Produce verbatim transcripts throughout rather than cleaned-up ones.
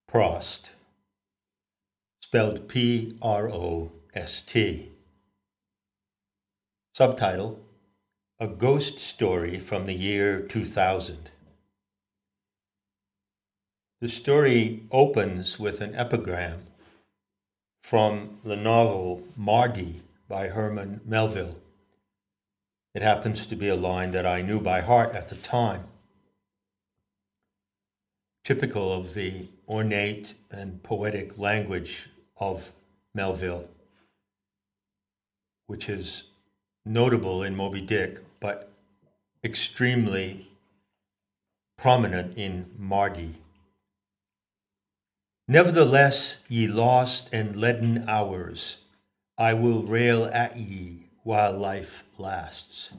Prost, spelled P R O S T. Subtitle: A Ghost Story from the Year two thousand. The story opens with an epigram from the novel Mardi by Herman Melville. It happens to be a line that I knew by heart at the time. Typical of the ornate and poetic language of Melville, which is notable in Moby Dick, but extremely prominent in Mardi. Nevertheless, ye lost and leaden hours, I will rail at ye while life lasts.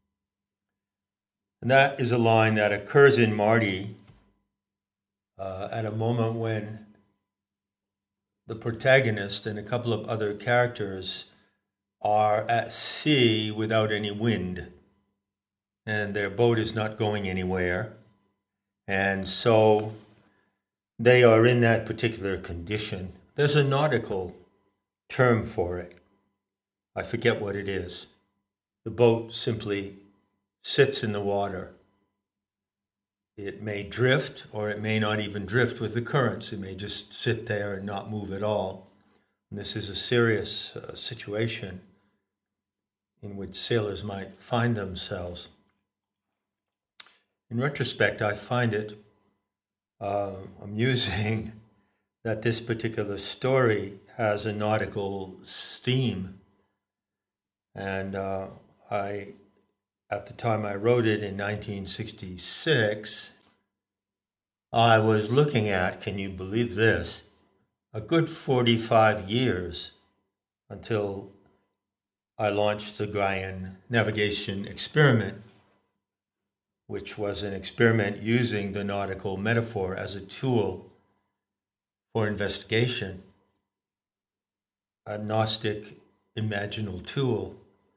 And that is a line that occurs in Mardi uh, at a moment when the protagonist and a couple of other characters are at sea without any wind, and their boat is not going anywhere. And so they are in that particular condition. There's a nautical term for it. I forget what it is. The boat simply sits in the water. It may drift, or it may not even drift with the currents. It may just sit there and not move at all. And this is a serious uh, situation in which sailors might find themselves. In retrospect, I find it uh, amusing that this particular story has a nautical theme. And uh, I, at the time I wrote it in nineteen sixty-six, I was looking at, can you believe this, a good forty-five years until I launched the Gaian Navigation Experiment, which was an experiment using the nautical metaphor as a tool for investigation, a Gnostic imaginal tool.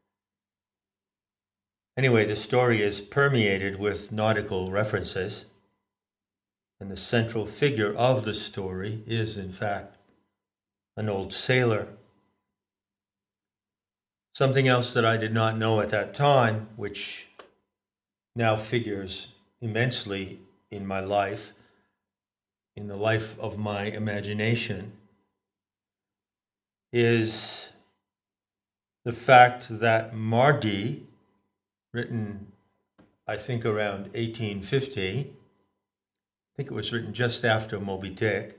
Anyway, the story is permeated with nautical references, and the central figure of the story is, in fact, an old sailor. Something else that I did not know at that time, which now figures immensely in my life, in the life of my imagination, is the fact that Mardi, written I think around eighteen fifty, I think it was written just after Moby Dick,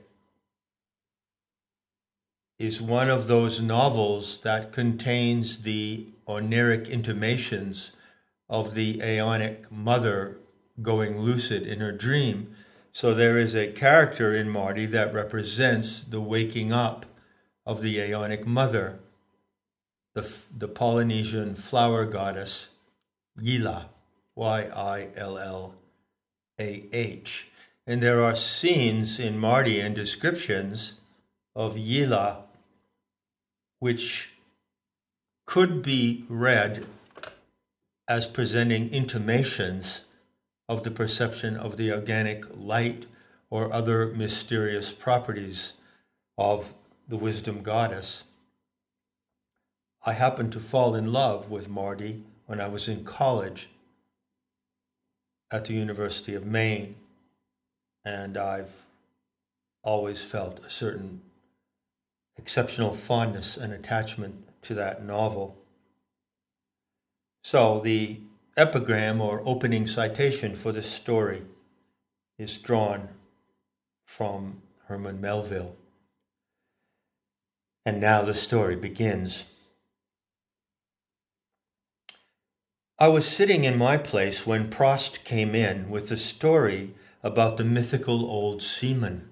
is one of those novels that contains the Oniric intimations of the Aeonic mother going lucid in her dream. So there is a character in Mardi that represents the waking up of the Aeonic mother, the, the Polynesian flower goddess Yila, Y I L L A H. And there are scenes in Mardi and descriptions of Yila which could be read as presenting intimations of the perception of the organic light or other mysterious properties of the wisdom goddess. I happened to fall in love with Mardi when I was in college at the University of Maine, and I've always felt a certain exceptional fondness and attachment to that novel. So the epigram or opening citation for this story is drawn from Herman Melville. And now the story begins. I was sitting in my place when Prost came in with the story about the mythical old seaman.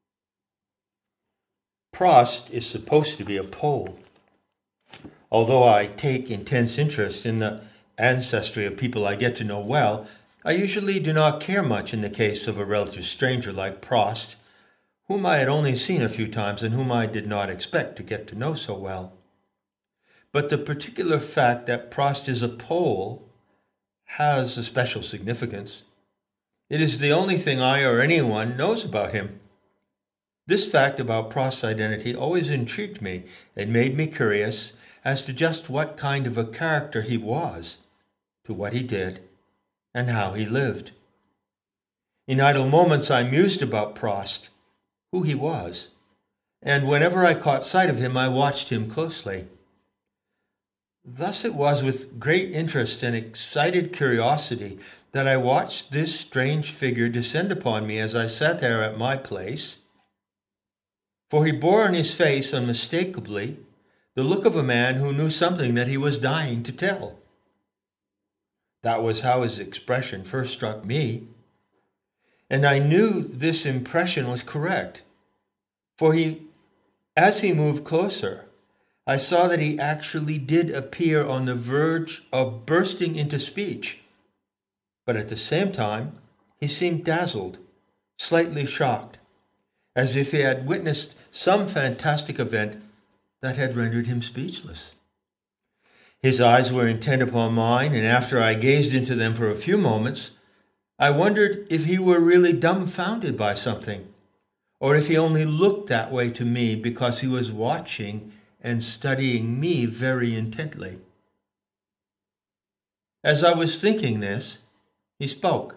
Prost is supposed to be a Pole. Although I take intense interest in the ancestry of people I get to know well, I usually do not care much in the case of a relative stranger like Prost, whom I had only seen a few times and whom I did not expect to get to know so well. But the particular fact that Prost is a Pole has a special significance. It is the only thing I or anyone knows about him. This fact about Prost's identity always intrigued me and made me curious as to just what kind of a character he was, to what he did, and how he lived. In idle moments I mused about Prost, who he was, and whenever I caught sight of him I watched him closely. Thus it was with great interest and excited curiosity that I watched this strange figure descend upon me as I sat there at my place, for he bore on his face unmistakably the look of a man who knew something that he was dying to tell. That was how his expression first struck me, and I knew this impression was correct, for he, as he moved closer, I saw that he actually did appear on the verge of bursting into speech, but at the same time he seemed dazzled, slightly shocked, as if he had witnessed some fantastic event that had rendered him speechless. His eyes were intent upon mine, and after I gazed into them for a few moments, I wondered if he were really dumbfounded by something, or if he only looked that way to me because he was watching and studying me very intently. As I was thinking this, he spoke.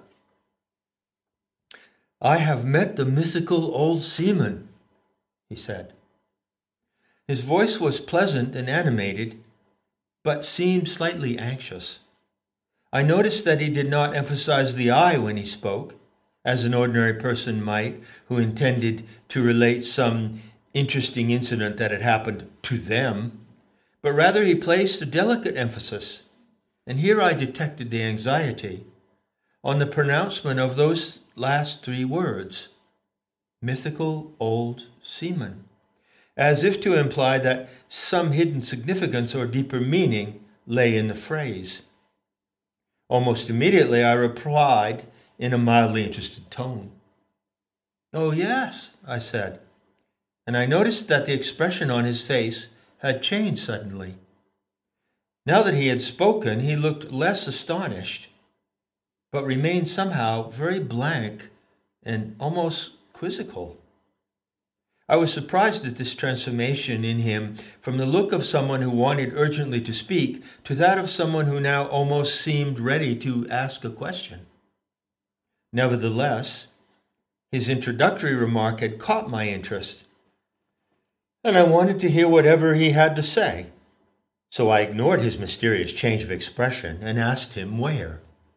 "I have met the mythical old seaman," he said. His voice was pleasant and animated, but seemed slightly anxious. I noticed that he did not emphasize the I when he spoke, as an ordinary person might who intended to relate some interesting incident that had happened to them, but rather he placed a delicate emphasis, and here I detected the anxiety, on the pronouncement of those last three words, mythical old seaman, as if to imply that some hidden significance or deeper meaning lay in the phrase. Almost immediately I replied in a mildly interested tone. "Oh, yes," I said, and I noticed that the expression on his face had changed suddenly. Now that he had spoken, he looked less astonished, but remained somehow very blank and almost quizzical. I was surprised at this transformation in him from the look of someone who wanted urgently to speak to that of someone who now almost seemed ready to ask a question. Nevertheless, his introductory remark had caught my interest, and I wanted to hear whatever he had to say, so I ignored his mysterious change of expression and asked him where.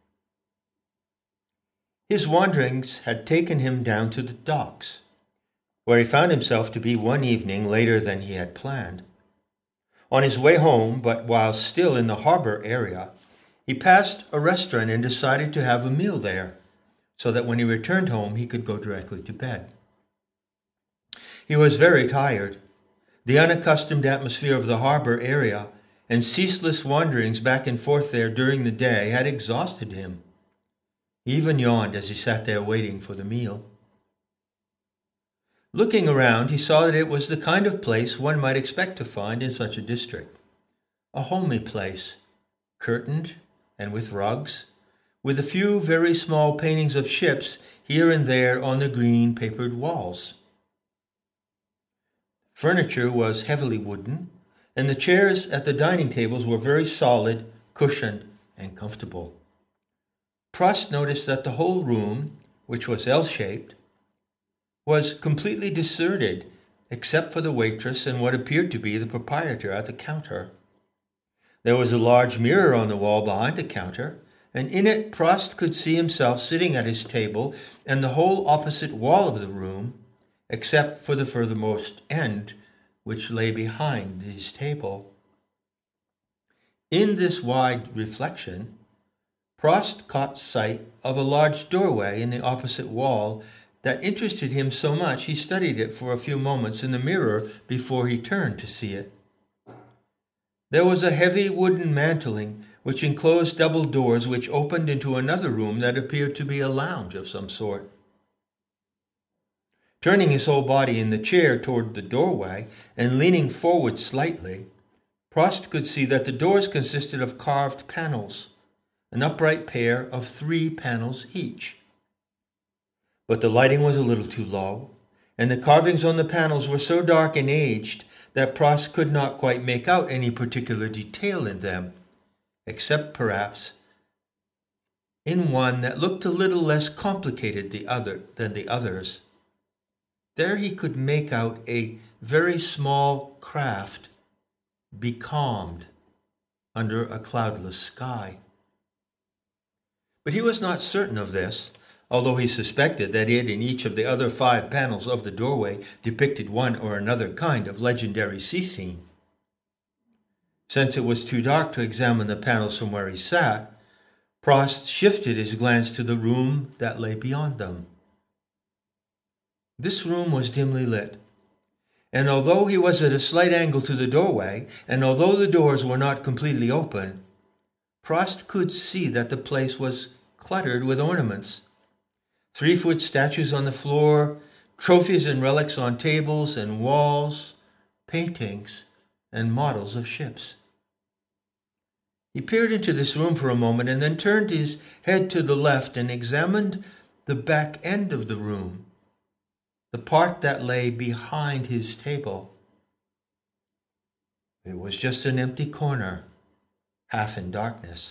His wanderings had taken him down to the docks, where he found himself to be one evening later than he had planned. On his way home, but while still in the harbor area, he passed a restaurant and decided to have a meal there, so that when he returned home he could go directly to bed. He was very tired. The unaccustomed atmosphere of the harbor area and ceaseless wanderings back and forth there during the day had exhausted him. He even yawned as he sat there waiting for the meal. Looking around, he saw that it was the kind of place one might expect to find in such a district. A homely place, curtained and with rugs, with a few very small paintings of ships here and there on the green papered walls. Furniture was heavily wooden, and the chairs at the dining tables were very solid, cushioned, and comfortable. Prost noticed that the whole room, which was L-shaped, was completely deserted except for the waitress and what appeared to be the proprietor at the counter. There was a large mirror on the wall behind the counter, and in it Prost could see himself sitting at his table and the whole opposite wall of the room, except for the furthermost end, which lay behind his table. In this wide reflection, Prost caught sight of a large doorway in the opposite wall that interested him so much he studied it for a few moments in the mirror before he turned to see it. There was a heavy wooden mantling which enclosed double doors which opened into another room that appeared to be a lounge of some sort. Turning his whole body in the chair toward the doorway and leaning forward slightly, Prost could see that the doors consisted of carved panels, an upright pair of three panels each. But the lighting was a little too low, and the carvings on the panels were so dark and aged that Prost could not quite make out any particular detail in them, except perhaps in one that looked a little less complicated the other than the others. There he could make out a very small craft becalmed under a cloudless sky. But he was not certain of this, although he suspected that it in each of the other five panels of the doorway depicted one or another kind of legendary sea scene. Since it was too dark to examine the panels from where he sat, Prost shifted his glance to the room that lay beyond them. This room was dimly lit, and although he was at a slight angle to the doorway, and although the doors were not completely open, Prost could see that the place was cluttered with ornaments. Three-foot statues on the floor, trophies and relics on tables and walls, paintings and models of ships. He peered into this room for a moment and then turned his head to the left and examined the back end of the room, the part that lay behind his table. It was just an empty corner, half in darkness.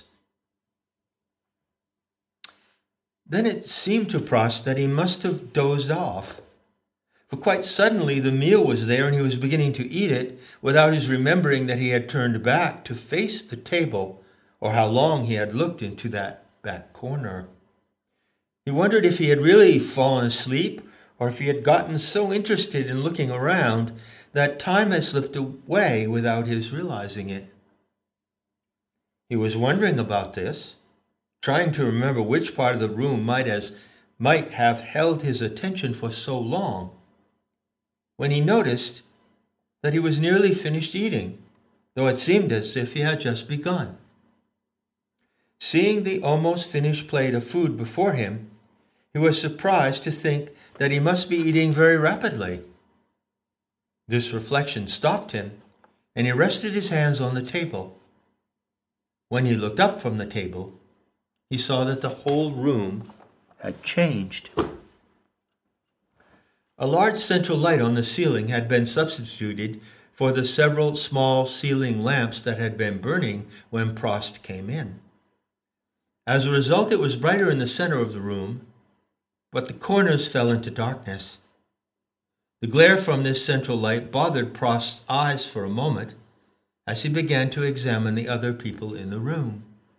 Then it seemed to Prost that he must have dozed off, for quite suddenly the meal was there and he was beginning to eat it without his remembering that he had turned back to face the table or how long he had looked into that back corner. He wondered if he had really fallen asleep or if he had gotten so interested in looking around that time had slipped away without his realizing it. He was wondering about this, trying to remember which part of the room might as might have held his attention for so long, when he noticed that he was nearly finished eating, though it seemed as if he had just begun. Seeing the almost finished plate of food before him, he was surprised to think that he must be eating very rapidly. This reflection stopped him, and he rested his hands on the table. When he looked up from the table, he saw that the whole room had changed. A large central light on the ceiling had been substituted for the several small ceiling lamps that had been burning when Prost came in. As a result, it was brighter in the center of the room, but the corners fell into darkness. The glare from this central light bothered Prost's eyes for a moment as he began to examine the other people in the room.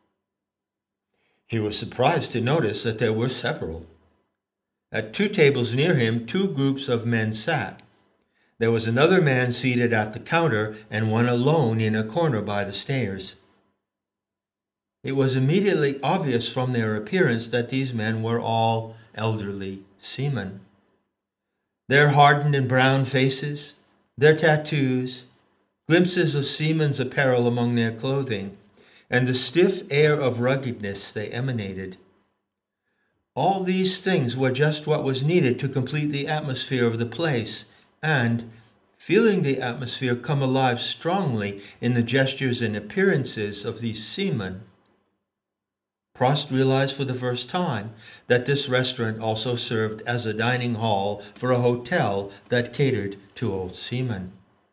He was surprised to notice that there were several. At two tables near him, two groups of men sat. There was another man seated at the counter and one alone in a corner by the stairs. It was immediately obvious from their appearance that these men were all elderly seamen. Their hardened and brown faces, their tattoos, glimpses of seamen's apparel among their clothing, and the stiff air of ruggedness they emanated. All these things were just what was needed to complete the atmosphere of the place, and, feeling the atmosphere come alive strongly in the gestures and appearances of these seamen, Prost realized for the first time that this restaurant also served as a dining hall for a hotel that catered to old seamen.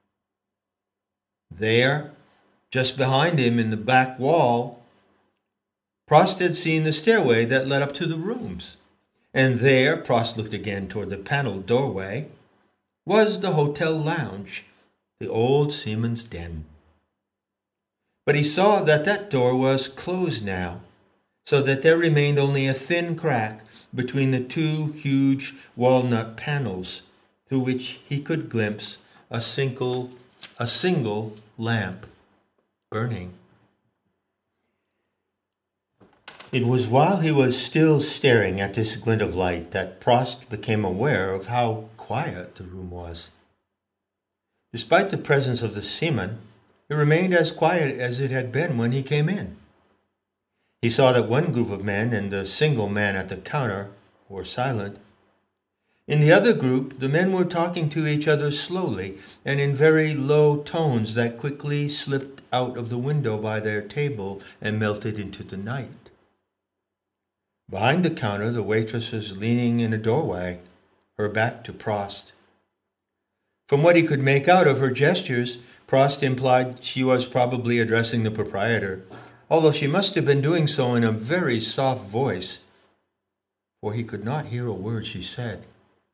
There, just behind him in the back wall, Prost had seen the stairway that led up to the rooms, and there, Prost looked again toward the paneled doorway, was the hotel lounge, the old seaman's den. But he saw that that door was closed now, so that there remained only a thin crack between the two huge walnut panels through which he could glimpse a single, a single lamp burning. It was while he was still staring at this glint of light that Prost became aware of how quiet the room was. Despite the presence of the seaman, it remained as quiet as it had been when he came in. He saw that one group of men and the single man at the counter were silent. In the other group, the men were talking to each other slowly and in very low tones that quickly slipped out of the window by their table and melted into the night. Behind the counter, the waitress was leaning in a doorway, her back to Prost, From what he could make out of her gestures, Prost implied she was probably addressing the proprietor, although she must have been doing so in a very soft voice, for he could not hear a word she said.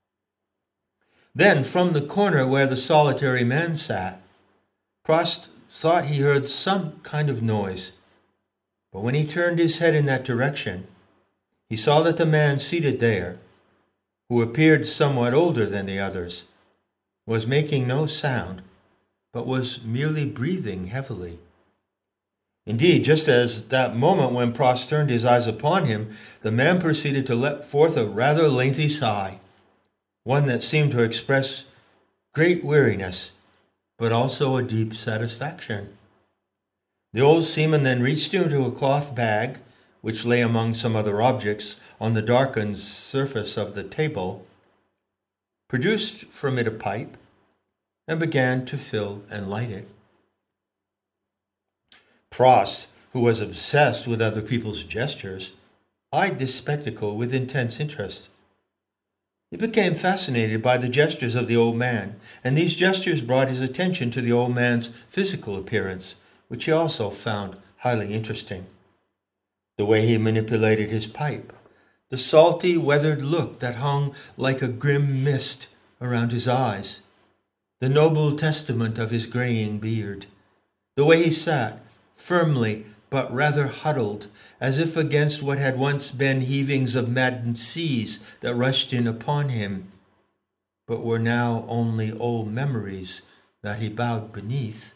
Then, from the corner where the solitary man sat, Prost thought he heard some kind of noise, but when he turned his head in that direction, he saw that the man seated there, who appeared somewhat older than the others, was making no sound, but was merely breathing heavily. Indeed, just as that moment when Prost turned his eyes upon him, the man proceeded to let forth a rather lengthy sigh, one that seemed to express great weariness, but also a deep satisfaction. The old seaman then reached into a cloth bag, which lay among some other objects on the darkened surface of the table, produced from it a pipe, and began to fill and light it. Prost, who was obsessed with other people's gestures, eyed this spectacle with intense interest. He became fascinated by the gestures of the old man, and these gestures brought his attention to the old man's physical appearance, which he also found highly interesting. The way he manipulated his pipe, the salty, weathered look that hung like a grim mist around his eyes, the noble testament of his graying beard, the way he sat, firmly but rather huddled, as if against what had once been heavings of maddened seas that rushed in upon him, but were now only old memories that he bowed beneath.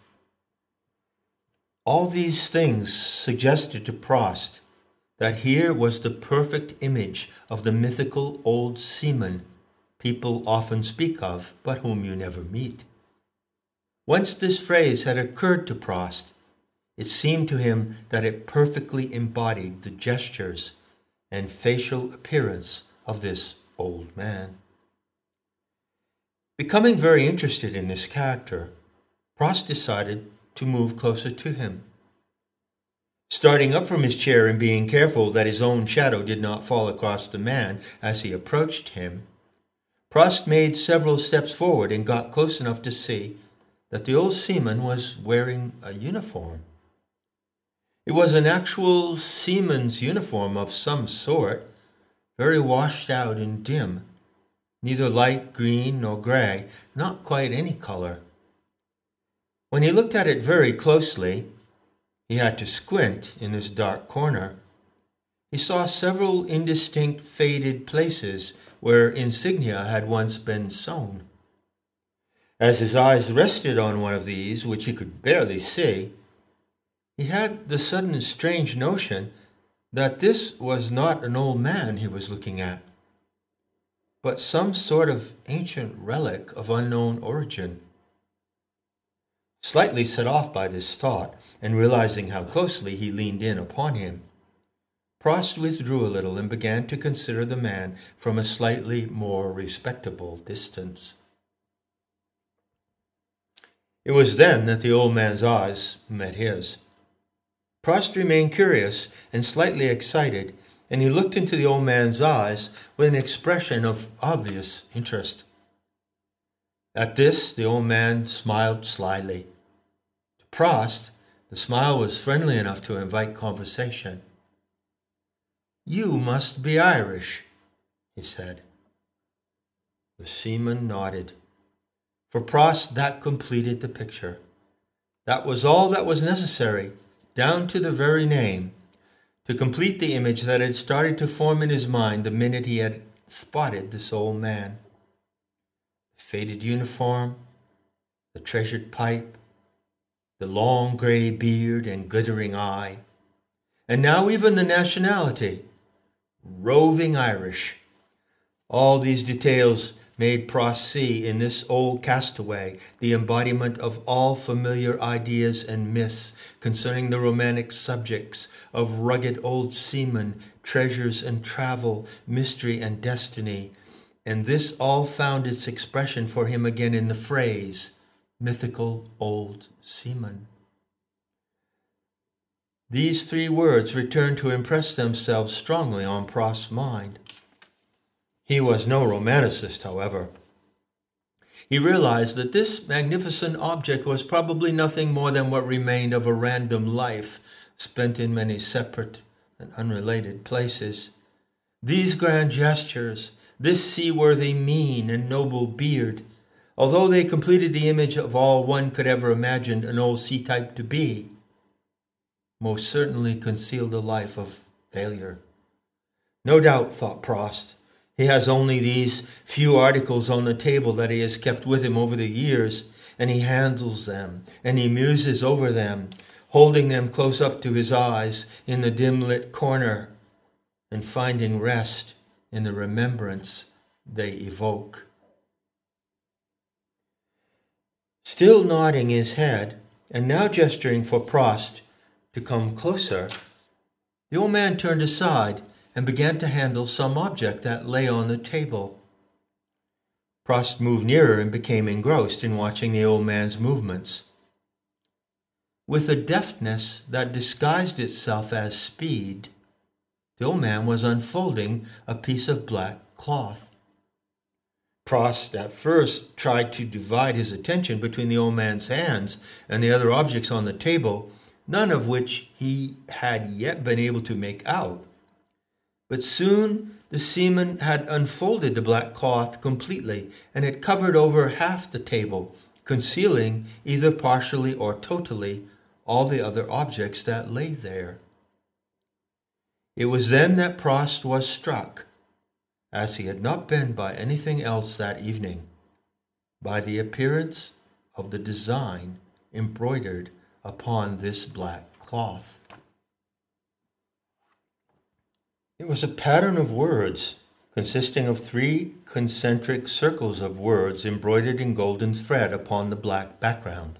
All these things suggested to Prost that here was the perfect image of the mythical old seaman people often speak of, but whom you never meet. Once this phrase had occurred to Prost, it seemed to him that it perfectly embodied the gestures and facial appearance of this old man. Becoming very interested in this character, Prost decided to move closer to him. Starting up from his chair and being careful that his own shadow did not fall across the man as he approached him, Prost made several steps forward and got close enough to see that the old seaman was wearing a uniform. It was an actual seaman's uniform of some sort, very washed out and dim, neither light green nor gray, not quite any color. When he looked at it very closely, he had to squint in this dark corner. He saw several indistinct faded places where insignia had once been sewn. As his eyes rested on one of these, which he could barely see, he had the sudden strange notion that this was not an old man he was looking at, but some sort of ancient relic of unknown origin. Slightly set off by this thought, and realizing how closely he leaned in upon him, Prost withdrew a little and began to consider the man from a slightly more respectable distance. It was then that the old man's eyes met his. Prost remained curious and slightly excited, and he looked into the old man's eyes with an expression of obvious interest. At this, the old man smiled slyly. To Prost, the smile was friendly enough to invite conversation. "You must be Irish," he said. The seaman nodded. For Prost, that completed the picture. That was all that was necessary, down to the very name, to complete the image that had started to form in his mind the minute he had spotted this old man. The faded uniform, the treasured pipe, the long gray beard and glittering eye, and now even the nationality, roving Irish. All these details made Prost see in this old castaway the embodiment of all familiar ideas and myths concerning the romantic subjects of rugged old seamen, treasures and travel, mystery and destiny, and this all found its expression for him again in the phrase, mythical old seaman. These three words returned to impress themselves strongly on Prost's mind. He was no romanticist, however. he realized that this magnificent object was probably nothing more than what remained of a random life spent in many separate and unrelated places. These grand gestures, this seaworthy mien and noble beard, although they completed the image of all one could ever imagine an old sea type to be, most certainly concealed a life of failure. No doubt, thought Prost, he has only these few articles on the table that he has kept with him over the years, and he handles them, and he muses over them, holding them close up to his eyes in the dim-lit corner, and finding rest in the remembrance they evoke. Still nodding his head, and now gesturing for Prost to come closer, the old man turned aside and began to handle some object that lay on the table. Prost moved nearer and became engrossed in watching the old man's movements. With a deftness that disguised itself as speed, the old man was unfolding a piece of black cloth. Prost at first tried to divide his attention between the old man's hands and the other objects on the table, none of which he had yet been able to make out. But soon the seaman had unfolded the black cloth completely, and it covered over half the table, concealing, either partially or totally, all the other objects that lay there. It was then that Prost was struck, as he had not been by anything else that evening, by the appearance of the design embroidered upon this black cloth. It was a pattern of words consisting of three concentric circles of words embroidered in golden thread upon the black background.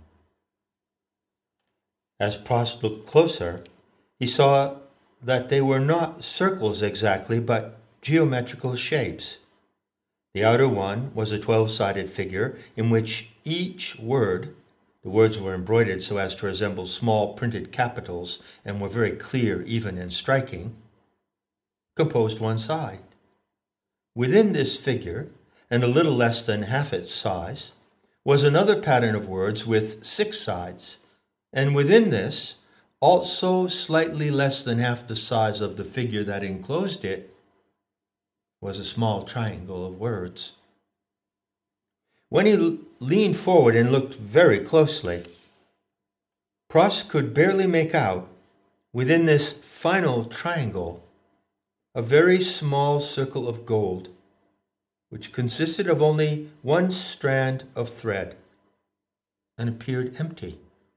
As Prost looked closer, he saw that they were not circles exactly, but geometrical shapes. The outer one was a twelve-sided figure in which each word, the words were embroidered so as to resemble small printed capitals and were very clear, even, and striking, composed one side. Within this figure, and a little less than half its size, was another pattern of words with six sides, and within this, also slightly less than half the size of the figure that enclosed it, was a small triangle of words. When he leaned forward and looked very closely, Prost could barely make out, within this final triangle, a very small circle of gold, which consisted of only one strand of thread and appeared empty.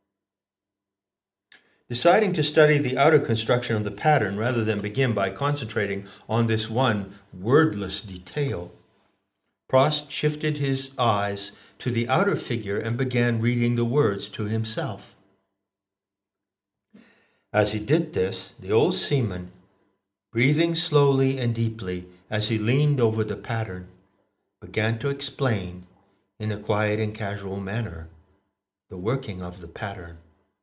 Deciding to study the outer construction of the pattern rather than begin by concentrating on this one wordless detail, Prost shifted his eyes to the outer figure and began reading the words to himself. As he did this, the old seaman, breathing slowly and deeply as he leaned over the pattern, began to explain, in a quiet and casual manner, the working of the pattern.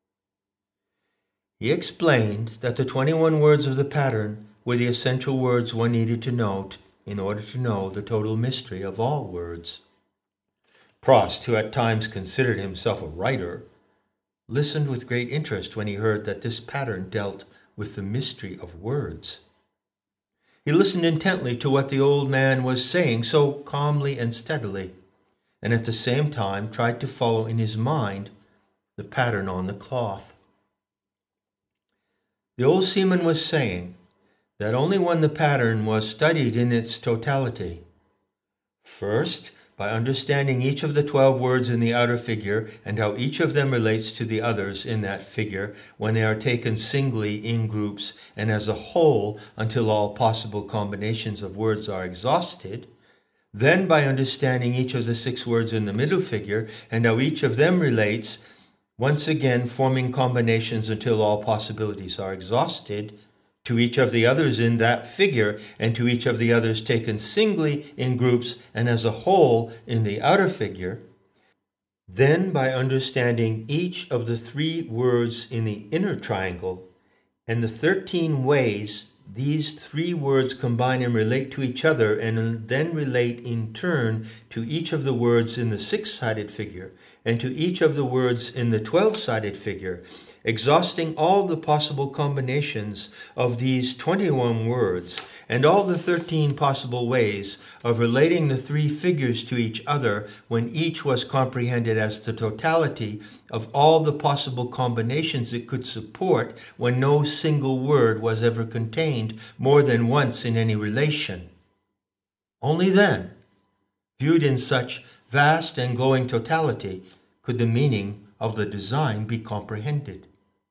He explained that the twenty-one words of the pattern were the essential words one needed to know in order to know the total mystery of all words. Prost, who at times considered himself a writer, listened with great interest when he heard that this pattern dealt with the mystery of words. He listened intently to what the old man was saying so calmly and steadily, and at the same time tried to follow in his mind the pattern on the cloth. The old seaman was saying that only when the pattern was studied in its totality, first, by understanding each of the twelve words in the outer figure and how each of them relates to the others in that figure when they are taken singly, in groups, and as a whole until all possible combinations of words are exhausted, then by understanding each of the six words in the middle figure and how each of them relates, once again forming combinations until all possibilities are exhausted, to each of the others in that figure, and to each of the others taken singly, in groups, and as a whole in the outer figure. Then, by understanding each of the three words in the inner triangle, and the thirteen ways these three words combine and relate to each other, and then relate in turn to each of the words in the six-sided figure and to each of the words in the twelve-sided figure, exhausting all the possible combinations of these twenty-one words and all the thirteen possible ways of relating the three figures to each other when each was comprehended as the totality of all the possible combinations it could support when no single word was ever contained more than once in any relation. Only then, viewed in such vast and glowing totality, could the meaning of the design be comprehended.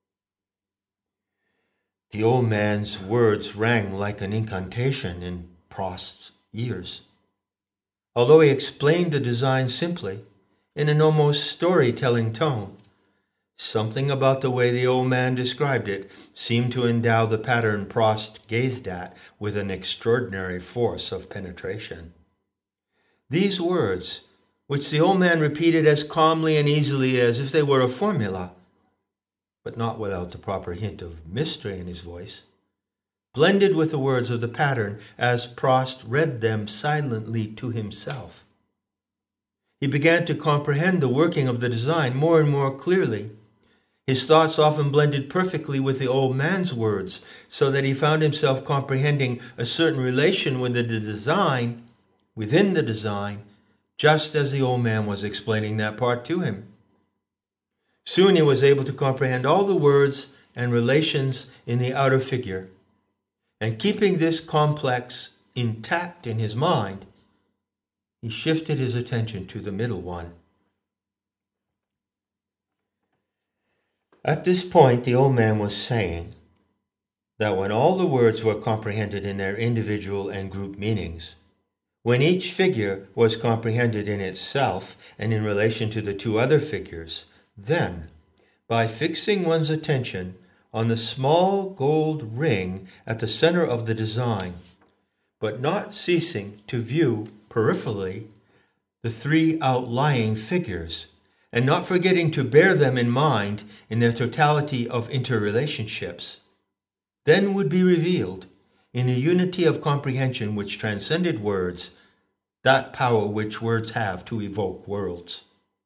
The old man's words rang like an incantation in Prost's ears. Although he explained the design simply, in an almost storytelling tone, something about the way the old man described it seemed to endow the pattern Prost gazed at with an extraordinary force of penetration. These words, which the old man repeated as calmly and easily as if they were a formula, but not without the proper hint of mystery in his voice, blended with the words of the pattern as Prost read them silently to himself. He began to comprehend the working of the design more and more clearly. His thoughts often blended perfectly with the old man's words, so that he found himself comprehending a certain relation with the design, within the design, just as the old man was explaining that part to him. Soon he was able to comprehend all the words and relations in the outer figure, and keeping this complex intact in his mind, he shifted his attention to the middle one. At this point, the old man was saying that when all the words were comprehended in their individual and group meanings, when each figure was comprehended in itself and in relation to the two other figures, then, by fixing one's attention on the small gold ring at the center of the design, but not ceasing to view peripherally the three outlying figures, and not forgetting to bear them in mind in their totality of interrelationships, then would be revealed, in a unity of comprehension which transcended words, that power which words have to evoke worlds.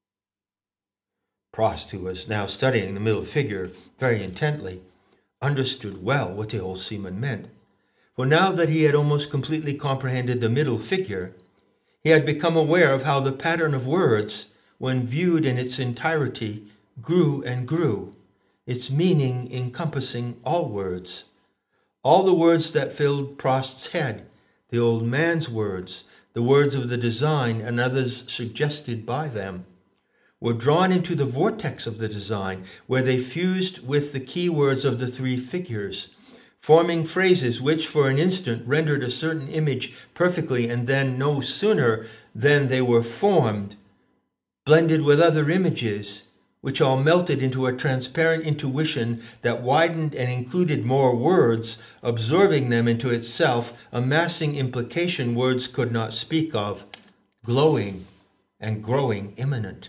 Prost, who was now studying the middle figure very intently, understood well what the old seaman meant. For now that he had almost completely comprehended the middle figure, he had become aware of how the pattern of words, when viewed in its entirety, grew and grew, its meaning encompassing all words. All the words that filled Prost's head, the old man's words, the words of the design and others suggested by them, were drawn into the vortex of the design, where they fused with the key words of the three figures, forming phrases which for an instant rendered a certain image perfectly, and then no sooner than they were formed, blended with other images, which all melted into a transparent intuition that widened and included more words, absorbing them into itself, amassing implication words could not speak of, glowing and growing immanent.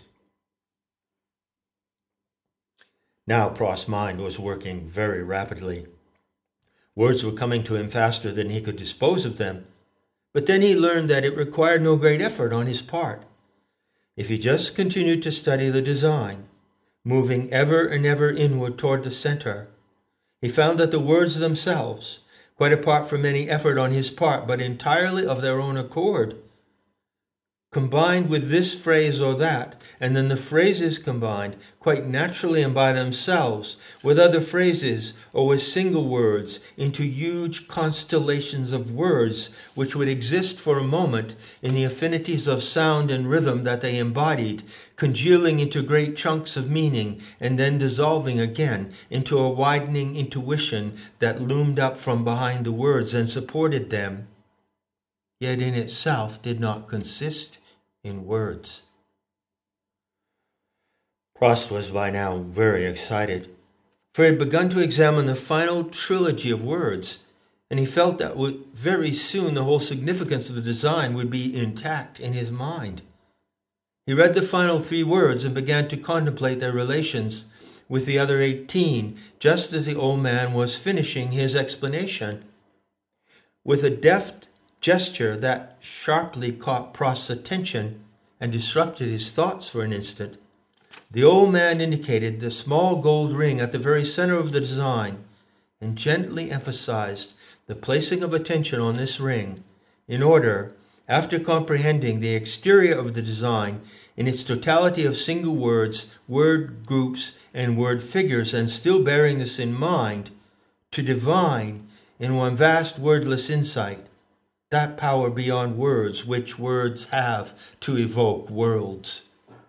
Now Prost's mind was working very rapidly. Words were coming to him faster than he could dispose of them, but then he learned that it required no great effort on his part. If he just continued to study the design, moving ever and ever inward toward the center, he found that the words themselves, quite apart from any effort on his part, but entirely of their own accord, combined with this phrase or that, and then the phrases combined quite naturally and by themselves with other phrases or with single words into huge constellations of words which would exist for a moment in the affinities of sound and rhythm that they embodied, congealing into great chunks of meaning and then dissolving again into a widening intuition that loomed up from behind the words and supported them, yet in itself did not consist in words. Prost was by now very excited, for he had begun to examine the final trilogy of words, and he felt that very soon the whole significance of the design would be intact in his mind. He read the final three words and began to contemplate their relations with the other eighteen, just as the old man was finishing his explanation. With a deft gesture that sharply caught Prost's attention and disrupted his thoughts for an instant, the old man indicated the small gold ring at the very center of the design and gently emphasized the placing of attention on this ring in order, after comprehending the exterior of the design in its totality of single words, word groups, and word figures, and still bearing this in mind, to divine in one vast wordless insight that power beyond words which words have to evoke worlds.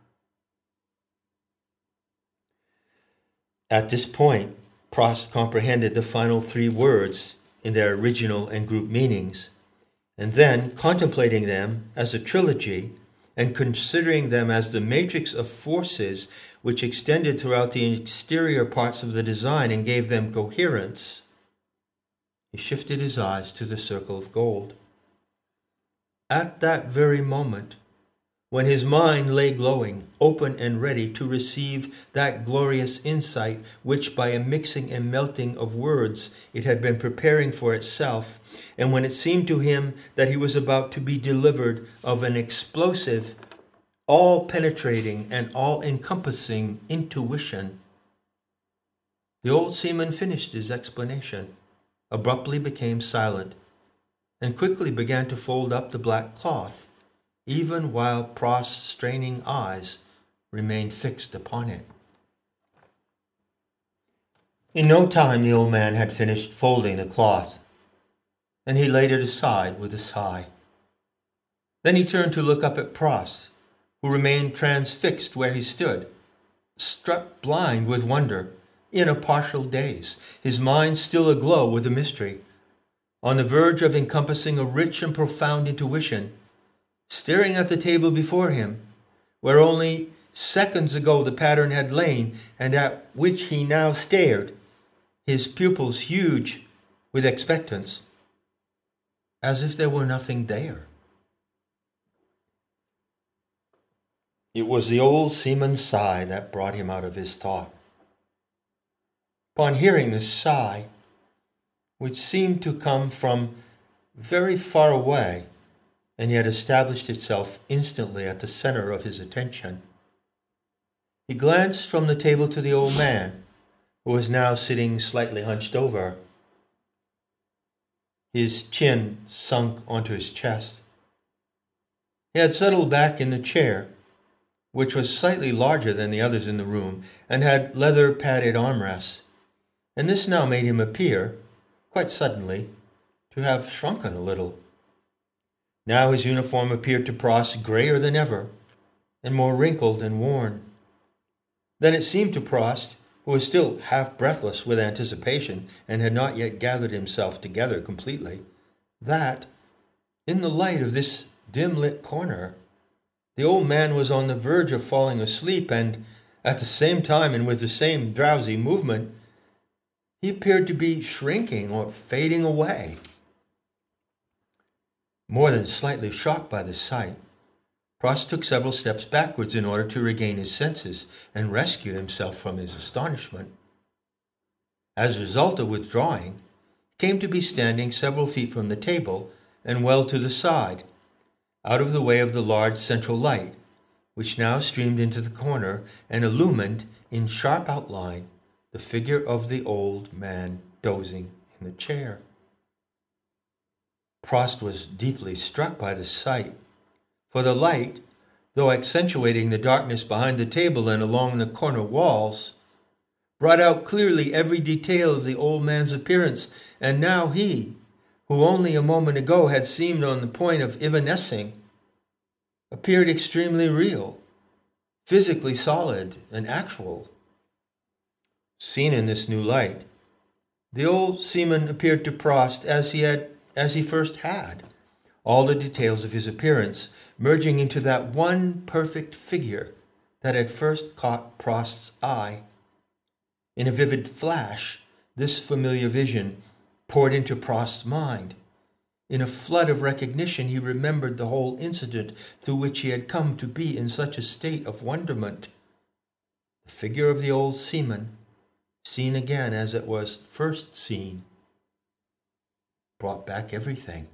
At this point, Prost comprehended the final three words in their original and group meanings, and then, contemplating them as a trilogy and considering them as the matrix of forces which extended throughout the exterior parts of the design and gave them coherence, he shifted his eyes to the circle of gold. At that very moment, when his mind lay glowing, open and ready to receive that glorious insight which by a mixing and melting of words it had been preparing for itself, and when it seemed to him that he was about to be delivered of an explosive, all-penetrating and all-encompassing intuition, the old seaman finished his explanation, abruptly became silent, and quickly began to fold up the black cloth, even while Prost's straining eyes remained fixed upon it. In no time the old man had finished folding the cloth, and he laid it aside with a sigh. Then he turned to look up at Prost, who remained transfixed where he stood, struck blind with wonder, in a partial daze, his mind still aglow with the mystery, on the verge of encompassing a rich and profound intuition, staring at the table before him, where only seconds ago the pattern had lain, and at which he now stared, his pupils huge with expectance, as if there were nothing there. It was the old seaman's sigh that brought him out of his thought. Upon hearing this sigh, which seemed to come from very far away, and yet established itself instantly at the center of his attention, he glanced from the table to the old man, who was now sitting slightly hunched over, his chin sunk onto his chest. He had settled back in the chair, which was slightly larger than the others in the room, and had leather-padded armrests, and this now made him appear, quite suddenly, to have shrunken a little. Now his uniform appeared to Prost grayer than ever, and more wrinkled and worn. Then it seemed to Prost, who was still half breathless with anticipation and had not yet gathered himself together completely, that, in the light of this dim-lit corner, the old man was on the verge of falling asleep, and at the same time and with the same drowsy movement, he appeared to be shrinking or fading away. More than slightly shocked by the sight, Prost took several steps backwards in order to regain his senses and rescue himself from his astonishment. As a result of withdrawing, he came to be standing several feet from the table and well to the side, out of the way of the large central light, which now streamed into the corner and illumined in sharp outline the figure of the old man dozing in the chair. Prost was deeply struck by the sight, for the light, though accentuating the darkness behind the table and along the corner walls, brought out clearly every detail of the old man's appearance, and now he, who only a moment ago had seemed on the point of evanescing, appeared extremely real, physically solid and actual. Seen in this new light, the old seaman appeared to Prost as he had, as he first had, all the details of his appearance merging into that one perfect figure that had first caught Prost's eye. In a vivid flash, this familiar vision poured into Prost's mind. In a flood of recognition, he remembered the whole incident through which he had come to be in such a state of wonderment. The figure of the old seaman, seen again as it was first seen. brought back everything.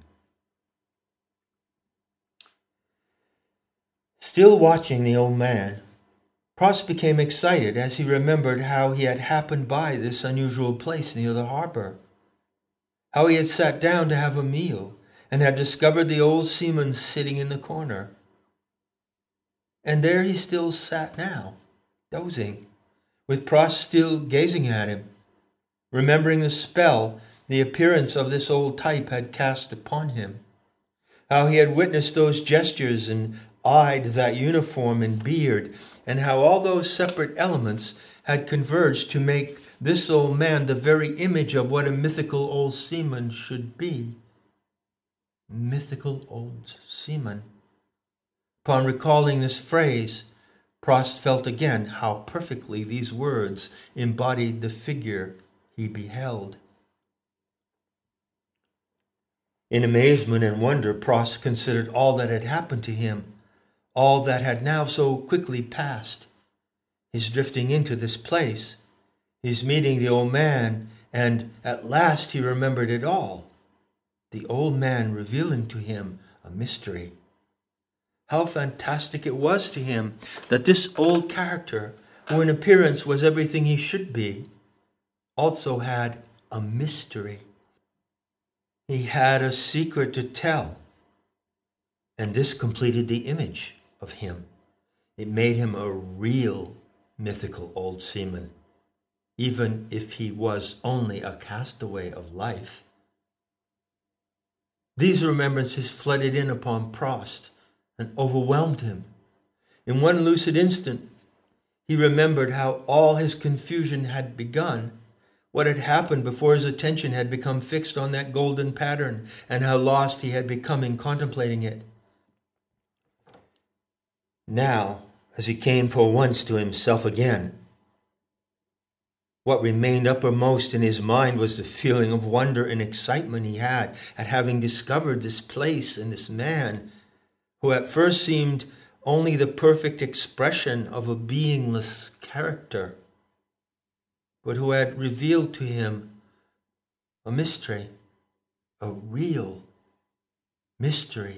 Still watching the old man, Prost became excited as he remembered how he had happened by this unusual place near the harbor, how he had sat down to have a meal and had discovered the old seaman sitting in the corner. And there he still sat now, dozing, with Prost still gazing at him, remembering the spell the appearance of this old type had cast upon him, how he had witnessed those gestures and eyed that uniform and beard, and how all those separate elements had converged to make this old man the very image of what a mythical old seaman should be. Mythical old seaman. Upon recalling this phrase, Prost felt again how perfectly these words embodied the figure he beheld. In amazement and wonder, Prost considered all that had happened to him, all that had now so quickly passed. His drifting into this place, his meeting the old man, and at last he remembered it all. The old man revealing to him a mystery. How fantastic it was to him that this old character, who in appearance was everything he should be, also had a mystery. He had a secret to tell, and this completed the image of him. It made him a real mythical old seaman, even if he was only a castaway of life. These remembrances flooded in upon Prost and overwhelmed him. In one lucid instant, he remembered how all his confusion had begun, what had happened before his attention had become fixed on that golden pattern, and how lost he had become in contemplating it. Now, as he came for once to himself again, what remained uppermost in his mind was the feeling of wonder and excitement he had at having discovered this place and this man, who at first seemed only the perfect expression of a beingless character, but who had revealed to him a mystery, a real mystery.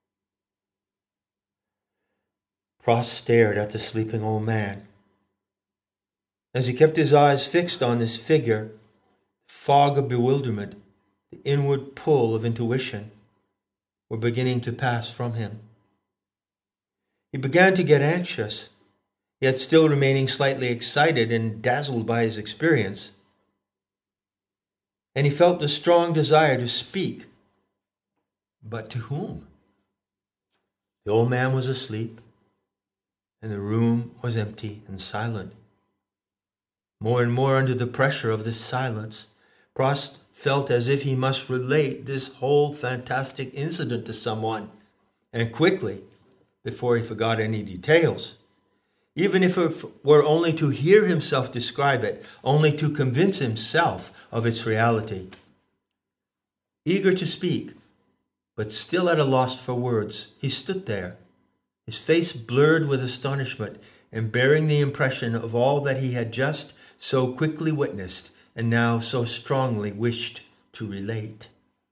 Prost stared at the sleeping old man. As he kept his eyes fixed on this figure, the fog of bewilderment, the inward pull of intuition, were beginning to pass from him. He began to get anxious, yet still remaining slightly excited and dazzled by his experience. And he felt a strong desire to speak. But to whom? The old man was asleep, and the room was empty and silent. More and more under the pressure of this silence, Prost felt as if he must relate this whole fantastic incident to someone, and quickly, before he forgot any details, even if it were only to hear himself describe it, only to convince himself of its reality. Eager to speak, but still at a loss for words, he stood there, his face blurred with astonishment and bearing the impression of all that he had just so quickly witnessed and now so strongly wished to relate.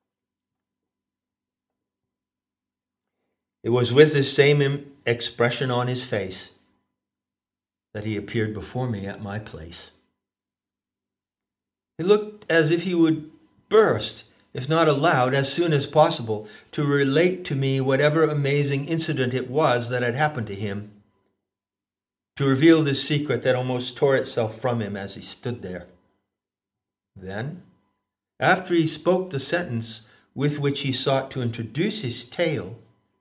It was with this same im- expression on his face that he appeared before me at my place. It looked as if he would burst, if not aloud, as soon as possible, to relate to me whatever amazing incident it was that had happened to him, to reveal this secret that almost tore itself from him as he stood there. Then, after he spoke the sentence with which he sought to introduce his tale,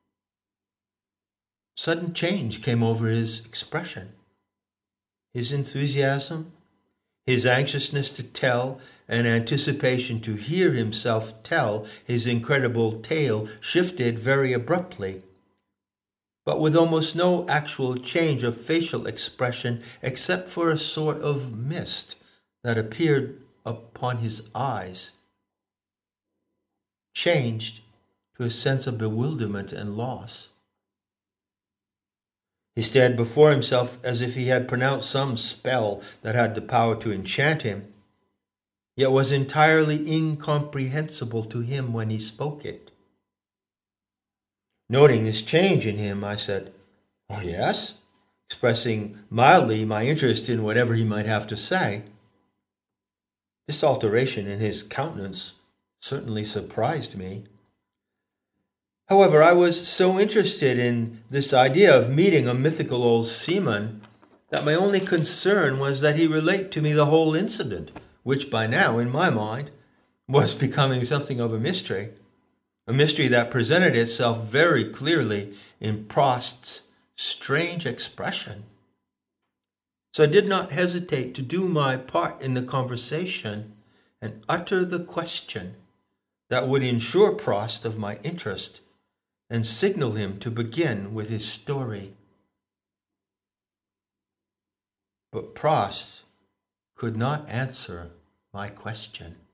sudden change came over his expression. His enthusiasm, his anxiousness to tell, and anticipation to hear himself tell his incredible tale shifted very abruptly, but with almost no actual change of facial expression except for a sort of mist that appeared upon his eyes, changed to a sense of bewilderment and loss. He stared before himself as if he had pronounced some spell that had the power to enchant him. yet was entirely incomprehensible to him when he spoke it. Noting this change in him, I said, "Oh, yes?" expressing mildly my interest in whatever he might have to say. This alteration in his countenance certainly surprised me. However, I was so interested in this idea of meeting a mythical old seaman that my only concern was that he relate to me the whole incident, which by now, in my mind, was becoming something of a mystery, a mystery that presented itself very clearly in Prost's strange expression. So I did not hesitate to do my part in the conversation and utter the question that would ensure Prost of my interest and signal him to begin with his story. But Prost could not answer my question.